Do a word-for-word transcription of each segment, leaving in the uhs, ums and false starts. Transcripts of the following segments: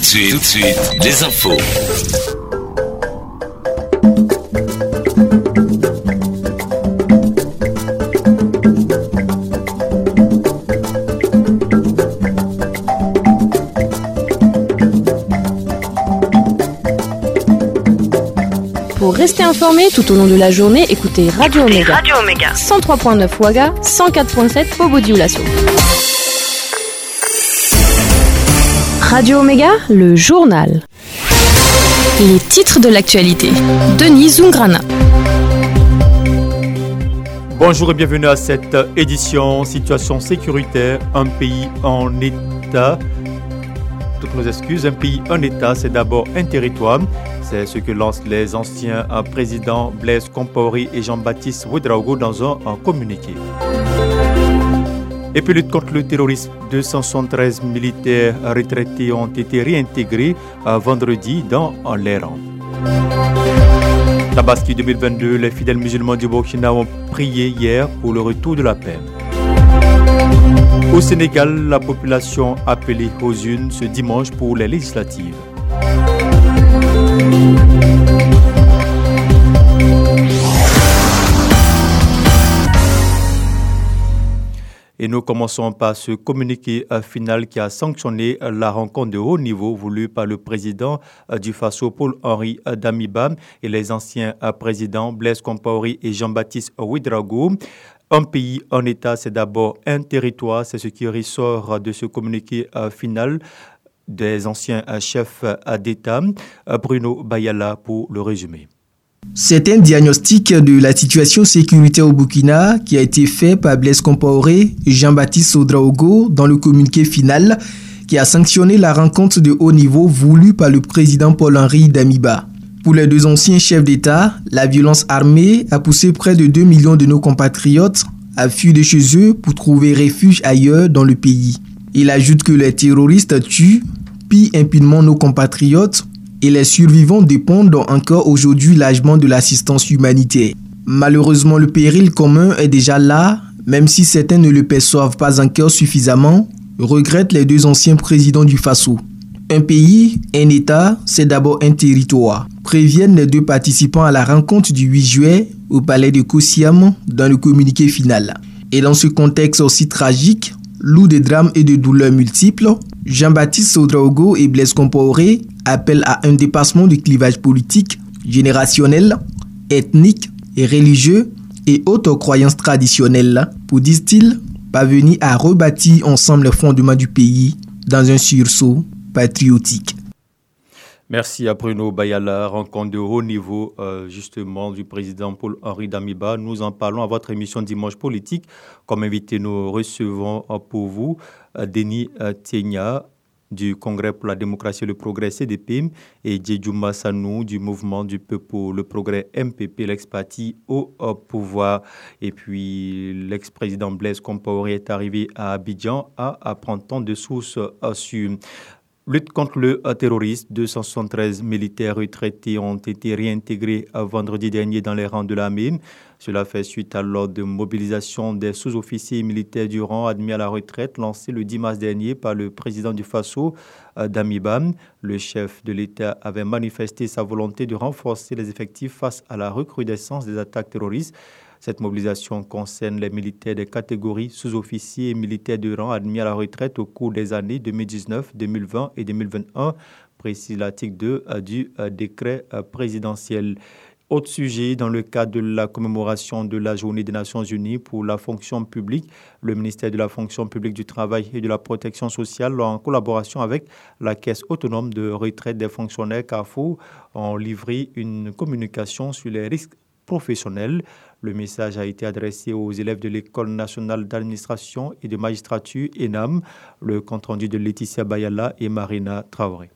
suite, tout de suite, les infos. Pour rester informé tout au long de la journée, écoutez Radio Omega. Radio Omega. cent trois virgule neuf Ouaga, cent quatre virgule sept Bobo-Dioulasso. Radio Omega, le journal. Les titres de l'actualité. Denis Zungrana. Bonjour et bienvenue à cette édition Situation sécuritaire, un pays en état. Toutes nos excuses, un pays en état, c'est d'abord un territoire. C'est ce que lancent les anciens présidents Blaise Compaoré et Jean-Baptiste Ouédraogo dans un, un communiqué. Et puis lutte contre le terrorisme, deux cent soixante-treize militaires retraités ont été réintégrés vendredi dans les rangs. Tabaski deux mille vingt-deux, les fidèles musulmans du Burkina ont prié hier pour le retour de la paix. Au Sénégal, la population appelée aux urnes ce dimanche pour les législatives. Et nous commençons par ce communiqué final qui a sanctionné la rencontre de haut niveau voulue par le président du Faso, Paul-Henri Damiba, et les anciens présidents Blaise Compaoré et Jean-Baptiste Ouédraogo. Un pays en état, c'est d'abord un territoire, c'est ce qui ressort de ce communiqué final des anciens chefs d'État. Bruno Bayala pour le résumé. C'est un diagnostic de la situation sécuritaire au Burkina qui a été fait par Blaise Compaoré et Jean-Baptiste Ouédraogo dans le communiqué final qui a sanctionné la rencontre de haut niveau voulue par le président Paul-Henri Damiba. Pour les deux anciens chefs d'État, la violence armée a poussé près de deux millions de nos compatriotes à fuir de chez eux pour trouver refuge ailleurs dans le pays. Il ajoute que les terroristes tuent, pillent impunément nos compatriotes et les survivants dépendent encore aujourd'hui largement de l'assistance humanitaire. Malheureusement, le péril commun est déjà là, même si certains ne le perçoivent pas encore suffisamment, regrettent les deux anciens présidents du Faso. Un pays, un État, c'est d'abord un territoire, préviennent les deux participants à la rencontre du huit juillet au palais de Kosiam dans le communiqué final. Et dans ce contexte aussi tragique, lourd de drames et de douleurs multiples, Jean-Baptiste Ouédraogo et Blaise Compaoré appellent à un dépassement du clivage politique, générationnel, ethnique et religieux et autres croyances traditionnelles pour, disent-ils, parvenir à rebâtir ensemble les fondements du pays dans un sursaut patriotique. Merci à Bruno Bayala, rencontre de haut niveau euh, justement du président Paul-Henri Damiba. Nous en parlons à votre émission Dimanche Politique. Comme invité, nous recevons euh, pour vous euh, Denis euh, Tiegna du Congrès pour la démocratie et le progrès C D P M et Djedjouma Sanou du mouvement du peuple pour le progrès M P P, l'ex-parti au euh, pouvoir. Et puis l'ex-président Blaise Compaoré est arrivé à Abidjan à apprendre tant de sources euh, sur... Lutte contre le terrorisme, deux cent soixante-treize militaires retraités ont été réintégrés vendredi dernier dans les rangs de l'armée. Cela fait suite à l'ordre de mobilisation des sous-officiers militaires du rang admis à la retraite lancé le dix mars dernier par le président du Faso, Damiba. Le chef de l'État avait manifesté sa volonté de renforcer les effectifs face à la recrudescence des attaques terroristes. Cette mobilisation concerne les militaires des catégories sous-officiers et militaires de rang admis à la retraite au cours des années deux mille dix-neuf, deux mille vingt et deux mille vingt et un, précise l'article deux du décret présidentiel. Autre sujet, dans le cadre de la commémoration de la Journée des Nations Unies pour la fonction publique, le ministère de la fonction publique du travail et de la protection sociale, en collaboration avec la Caisse autonome de retraite des fonctionnaires CAFO, ont livré une communication sur les risques professionnels. Le message a été adressé aux élèves de l'École nationale d'administration et de magistrature E N A M. Le compte-rendu de Laetitia Bayala et Marina Traoré.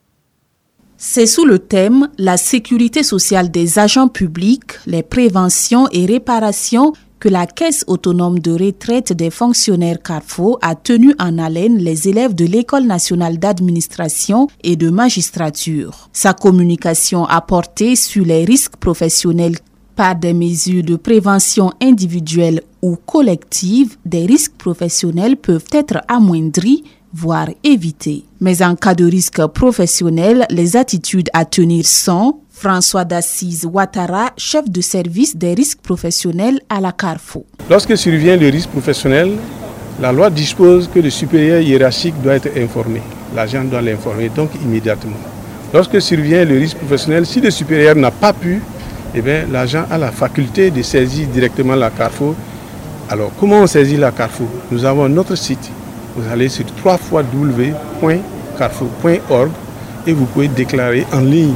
C'est sous le thème « La sécurité sociale des agents publics, les préventions et réparations » que la Caisse autonome de retraite des fonctionnaires CARFO a tenu en haleine les élèves de l'École nationale d'administration et de magistrature. Sa communication a porté sur les risques professionnels par des mesures de prévention individuelle ou collective. Des risques professionnels peuvent être amoindris, voire éviter. Mais en cas de risque professionnel, les attitudes à tenir sont François d'Assise Ouattara, chef de service des risques professionnels à la Carrefour. Lorsque survient le risque professionnel, la loi dispose que le supérieur hiérarchique doit être informé. L'agent doit l'informer donc immédiatement. Lorsque survient le risque professionnel, si le supérieur n'a pas pu, eh bien, l'agent a la faculté de saisir directement la Carrefour. Alors, comment on saisit la Carrefour? Nous avons notre site. Vous allez sur w w w point carrefour point org et vous pouvez déclarer en ligne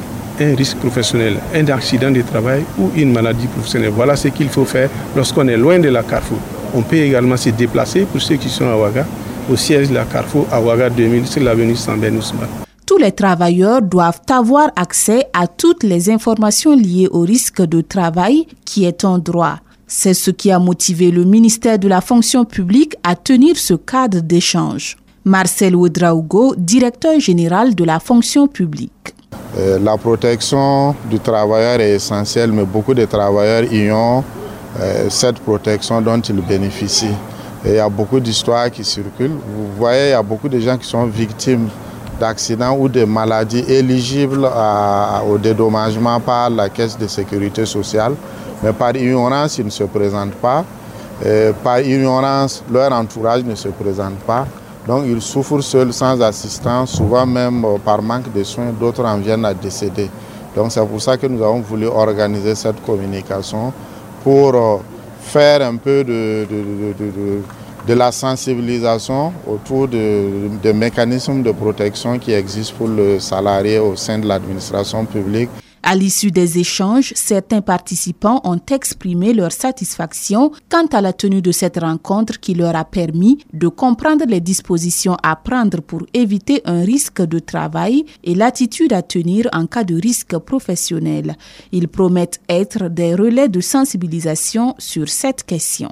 un risque professionnel, un accident de travail ou une maladie professionnelle. Voilà ce qu'il faut faire lorsqu'on est loin de la Carrefour. On peut également se déplacer, pour ceux qui sont à Ouaga, au siège de la Carrefour à Ouaga deux mille sur l'avenue Sambène Ousmane. Tous les travailleurs doivent avoir accès à toutes les informations liées au risque de travail qui est un droit. C'est ce qui a motivé le ministère de la fonction publique à tenir ce cadre d'échange. Marcel Ouedraogo, directeur général de la fonction publique. Euh, la protection du travailleur est essentielle, mais beaucoup de travailleurs y ont euh, cette protection dont ils bénéficient. Et il y a beaucoup d'histoires qui circulent. Vous voyez, il y a beaucoup de gens qui sont victimes d'accidents ou de maladies éligibles à, au dédommagement par la Caisse de sécurité sociale. Mais par ignorance, ils ne se présentent pas. Et par ignorance, leur entourage ne se présente pas. Donc ils souffrent seuls, sans assistance, souvent même par manque de soins, d'autres en viennent à décéder. Donc c'est pour ça que nous avons voulu organiser cette communication pour faire un peu de, de, de, de, de la sensibilisation autour de, de mécanismes de protection qui existent pour le salarié au sein de l'administration publique. À l'issue des échanges, certains participants ont exprimé leur satisfaction quant à la tenue de cette rencontre qui leur a permis de comprendre les dispositions à prendre pour éviter un risque de travail et l'attitude à tenir en cas de risque professionnel. Ils promettent être des relais de sensibilisation sur cette question.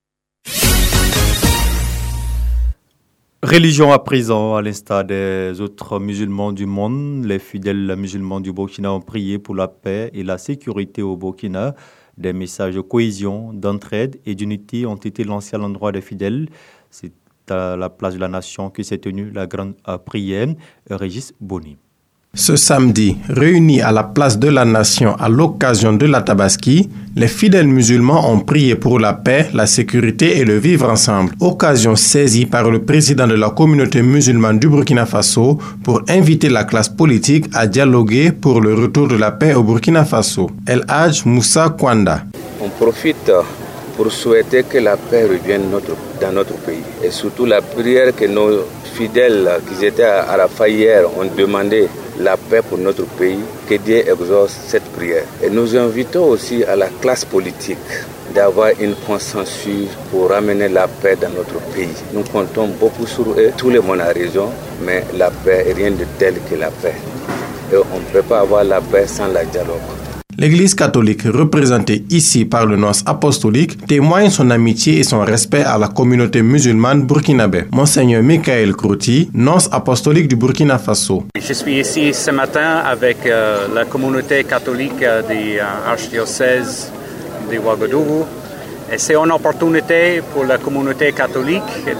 Religion à présent, à l'instar des autres musulmans du monde, les fidèles musulmans du Burkina ont prié pour la paix et la sécurité au Burkina. Des messages de cohésion, d'entraide et d'unité ont été lancés à l'endroit des fidèles. C'est à la place de la Nation que s'est tenue la grande prière. Régis Boni. Ce samedi, réunis à la place de la Nation à l'occasion de la Tabaski, les fidèles musulmans ont prié pour la paix, la sécurité et le vivre ensemble. Occasion saisie par le président de la communauté musulmane du Burkina Faso pour inviter la classe politique à dialoguer pour le retour de la paix au Burkina Faso. El Hadj Moussa Kwanda. On profite pour souhaiter que la paix revienne notre, dans notre pays. Et surtout la prière que nos fidèles qui étaient à Arafat hier ont demandé la paix pour notre pays, que Dieu exauce cette prière. Et nous invitons aussi à la classe politique d'avoir une consensus pour ramener la paix dans notre pays. Nous comptons beaucoup sur eux, tout le monde a raison, mais la paix, rien de tel que la paix. Et on ne peut pas avoir la paix sans le dialogue. L'Église catholique, représentée ici par le nonce apostolique, témoigne son amitié et son respect à la communauté musulmane burkinabé. Monseigneur Michael Krouti, nonce apostolique du Burkina Faso. Je suis ici ce matin avec euh, la communauté catholique de euh, l'archidiocèse de Ouagadougou. Et c'est une opportunité pour la communauté catholique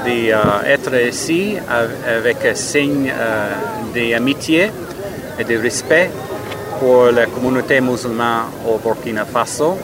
d'être euh, ici avec un signe euh, d'amitié et de respect pour la communauté musulmane au Burkina Faso,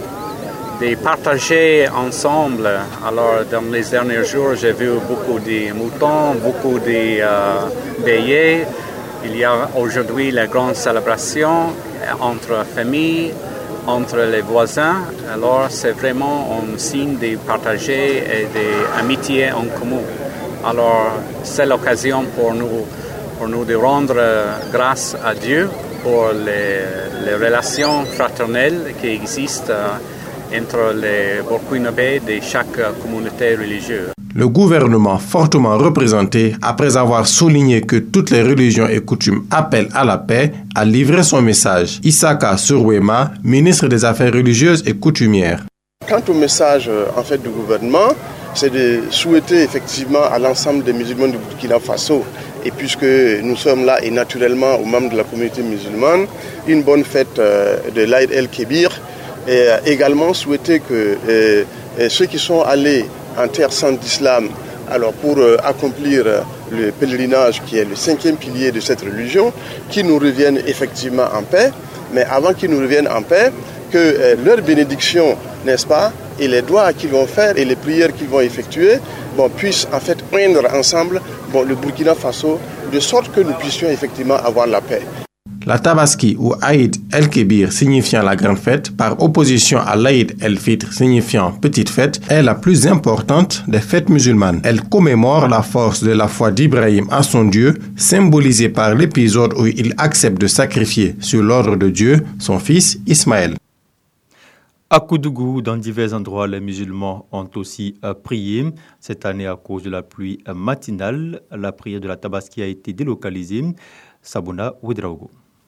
de partager ensemble. Alors, dans les derniers jours, j'ai vu beaucoup de moutons, beaucoup de euh, béliers. Il y a aujourd'hui la grande célébration entre familles, entre les voisins. Alors, c'est vraiment un signe de partager et d'amitié en commun. Alors, c'est l'occasion pour nous, pour nous de rendre grâce à Dieu pour les, les relations fraternelles qui existent entre les Burkinabés de chaque communauté religieuse. Le gouvernement, fortement représenté, après avoir souligné que toutes les religions et coutumes appellent à la paix, a livré son message. Issaka Surwema, ministre des Affaires religieuses et coutumières. Quant au message en fait, du gouvernement, c'est de souhaiter effectivement à l'ensemble des musulmans du Burkina Faso, et puisque nous sommes là et naturellement aux membres de la communauté musulmane, une bonne fête de l'Aïd el-Kébir, et également souhaiter que euh, ceux qui sont allés en terre sainte d'islam alors pour euh, accomplir euh, le pèlerinage qui est le cinquième pilier de cette religion, qu'ils nous reviennent effectivement en paix, mais avant qu'ils nous reviennent en paix, que euh, leur bénédiction, n'est-ce pas, et les doigts qu'ils vont faire et les prières qu'ils vont effectuer, bon, puissent en fait oindre ensemble bon, le Burkina Faso, de sorte que nous puissions effectivement avoir la paix. La Tabaski ou Aïd el-Kébir signifiant la grande fête, par opposition à l'Aïd el-Fitr signifiant petite fête, est la plus importante des fêtes musulmanes. Elle commémore la force de la foi d'Ibrahim à son Dieu, symbolisée par l'épisode où il accepte de sacrifier sur l'ordre de Dieu son fils Ismaël. À Koudougou, dans divers endroits, les musulmans ont aussi euh, prié. Cette année, à cause de la pluie euh, matinale, la prière de la Tabaski a été délocalisée. Sabouna Ouedraogo.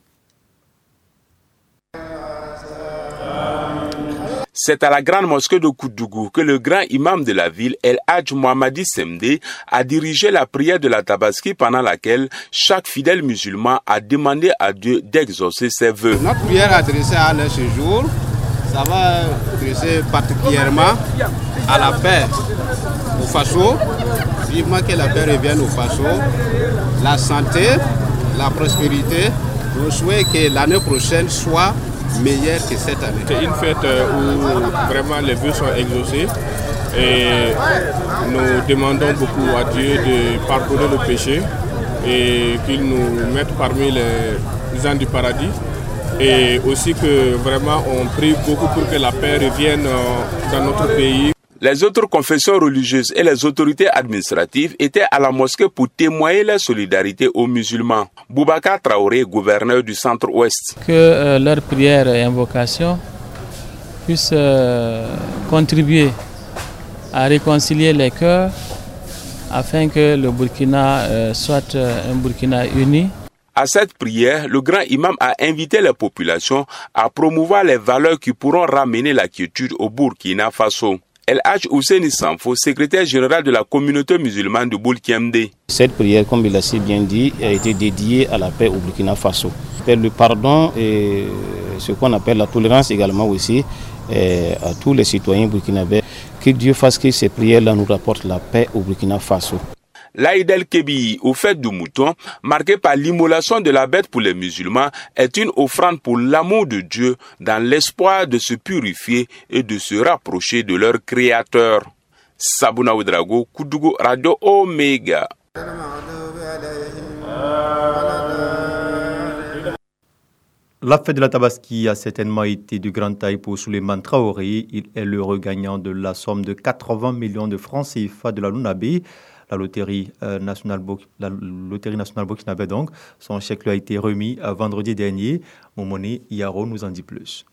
C'est à la grande mosquée de Koudougou que le grand imam de la ville, El Hadj Mohamadi Semde, a dirigé la prière de la Tabaski pendant laquelle chaque fidèle musulman a demandé à Dieu d'exaucer ses vœux. Notre prière adressée à leur séjour, ça va adresser particulièrement à la paix au Faso, vivement que la paix revienne au Faso, la santé, la prospérité. Je souhaite que l'année prochaine soit meilleure que cette année. C'est une fête où vraiment les vœux sont exaucés et nous demandons beaucoup à Dieu de pardonner nos péchés et qu'il nous mette parmi les gens du paradis. Et aussi que vraiment on prie beaucoup pour que la paix revienne dans notre pays. Les autres confessions religieuses et les autorités administratives étaient à la mosquée pour témoigner leur solidarité aux musulmans. Boubacar Traoré, gouverneur du centre-ouest. Que euh, leurs prières et invocations puissent euh, contribuer à réconcilier les cœurs afin que le Burkina euh, soit euh, un Burkina uni. À cette prière, le grand imam a invité les populations à promouvoir les valeurs qui pourront ramener la quiétude au Burkina Faso. El Hadj Ousseini Sanfo, secrétaire général de la communauté musulmane de Boulkiemde. Cette prière, comme il a si bien dit, a été dédiée à la paix au Burkina Faso. Le pardon et ce qu'on appelle la tolérance également aussi à tous les citoyens burkinabés. Que Dieu fasse que ces prières-là nous rapportent la paix au Burkina Faso. L'Aïd el-Kébir, au fête du mouton, marqué par l'immolation de la bête pour les musulmans, est une offrande pour l'amour de Dieu dans l'espoir de se purifier et de se rapprocher de leur Créateur. Sabouna Ouedraogo, Koudougou, Radio Omega. La fête de la Tabaski a certainement été de grande taille pour Souleymane Traoré. Il est le regagnant de la somme de quatre-vingts millions de francs C F A de la Lounabé. La loterie, euh, nationale, la loterie nationale burkinabé donc. Son chèque lui a été remis à vendredi dernier. Momone Yaro nous en dit plus.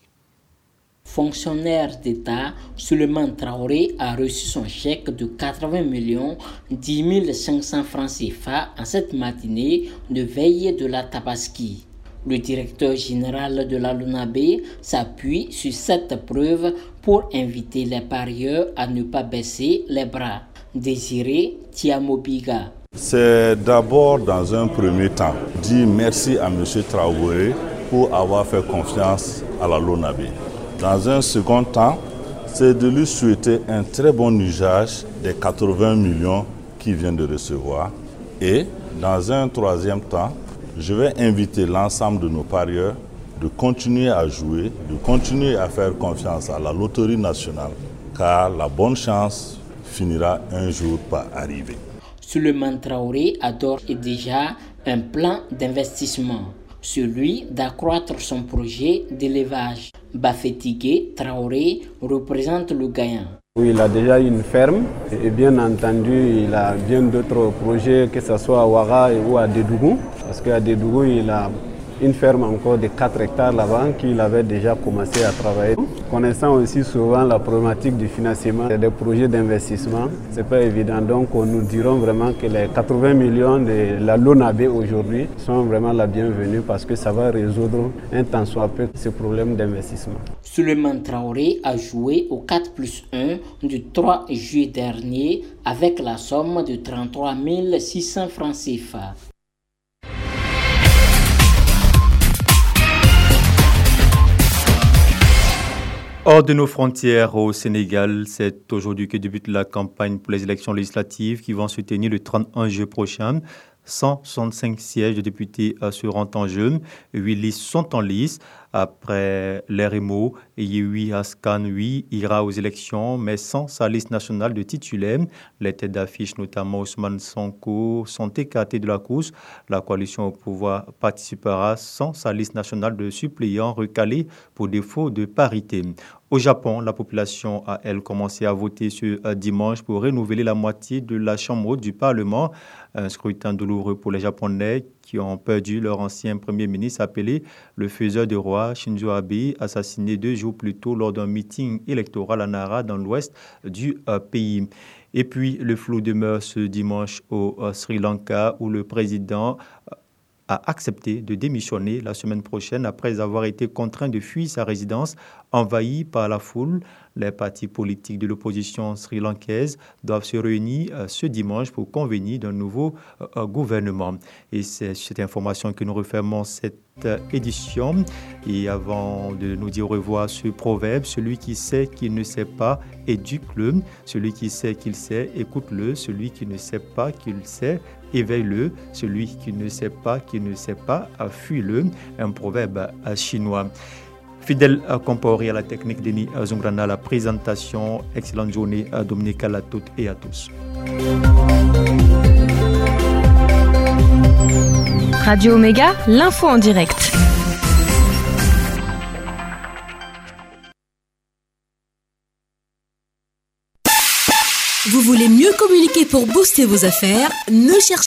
Fonctionnaire d'État, Souleymane Traoré a reçu son chèque de quatre-vingts millions dix mille cinq cents francs C F A en cette matinée de veille de la Tabaski. Le directeur général de la Lounabé s'appuie sur cette preuve pour inviter les parieurs à ne pas baisser les bras. Désiré Tiamobiga. C'est d'abord dans un premier temps dire merci à M. Traoré pour avoir fait confiance à la Lounabé. Dans un second temps, c'est de lui souhaiter un très bon usage des quatre-vingts millions qu'il vient de recevoir. Et dans un troisième temps, je vais inviter l'ensemble de nos parieurs de continuer à jouer, de continuer à faire confiance à la loterie nationale, car la bonne chance finira un jour par arriver. Souleymane Traoré a d'ores et déjà un plan d'investissement, celui d'accroître son projet d'élevage. Bafétigué Traoré représente le gagnant. Oui, il a déjà une ferme et bien entendu il a bien d'autres projets, que ce soit à Ouara ou à Dédougou, parce qu'à Dédougou il a une ferme encore de quatre hectares là-bas qu'il avait déjà commencé à travailler. Connaissant aussi souvent la problématique du financement des projets d'investissement, ce n'est pas évident. Donc nous dirons vraiment que les quatre-vingts millions de la Lounabé aujourd'hui sont vraiment la bienvenue parce que ça va résoudre un tant soit peu ce problème d'investissement. Souleymane Traoré a joué au quatre plus un du trois juillet dernier avec la somme de trente-trois mille six cents francs C F A. Hors de nos frontières au Sénégal, c'est aujourd'hui que débute la campagne pour les élections législatives qui vont se tenir le trente et un juillet prochain. cent soixante-cinq sièges de députés seront en jeu. Huit listes sont en lice. Après l'R M O, Yehui Askan, oui, ira aux élections, mais sans sa liste nationale de titulaires. Les têtes d'affiche, notamment Ousmane Sonko, sont écartées de la course. La coalition au pouvoir participera sans sa liste nationale de suppléants recalés pour défaut de parité. Au Japon, la population a, elle, commencé à voter ce dimanche pour renouveler la moitié de la Chambre haute du Parlement. Un scrutin douloureux pour les Japonais qui ont perdu leur ancien Premier ministre appelé le faiseur de roi Shinzo Abe, assassiné deux jours plus tôt lors d'un meeting électoral à Nara dans l'ouest du euh, pays. Et puis, le flou demeure ce dimanche au euh, Sri Lanka où le président euh, a accepté de démissionner la semaine prochaine après avoir été contraint de fuir sa résidence envahie par la foule. Les partis politiques de l'opposition sri-lankaise doivent se réunir euh, ce dimanche pour convenir d'un nouveau euh, gouvernement. Et c'est cette information que nous refermons cette euh, édition. Et avant de nous dire au revoir, ce proverbe, celui qui sait qu'il ne sait pas, éduque-le. Celui qui sait qu'il sait, écoute-le. Celui qui ne sait pas qu'il sait, éveille-le. Celui qui ne sait pas qu'il ne sait pas, fuis-le. Un proverbe chinois. Fidèle comparé à la technique Denis Zungrana, la présentation. Excellente journée dominicale à toutes et à tous. Radio Omega, l'info en direct. Vous voulez mieux communiquer pour booster vos affaires? Ne cherchez